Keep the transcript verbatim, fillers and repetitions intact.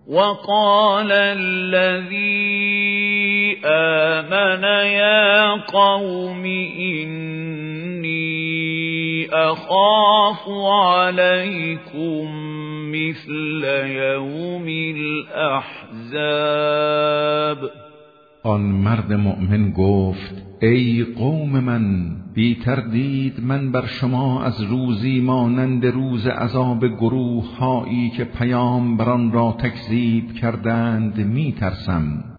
وقال الذي آمن يا قوم إني أخاف عليكم مثل يوم الأحزاب. آن مرد مؤمن گفت ای قوم من، بی تردید من بر شما از روزی مانند روز عذاب گروه هایی که پیامبران را تکذیب کردند می ترسم.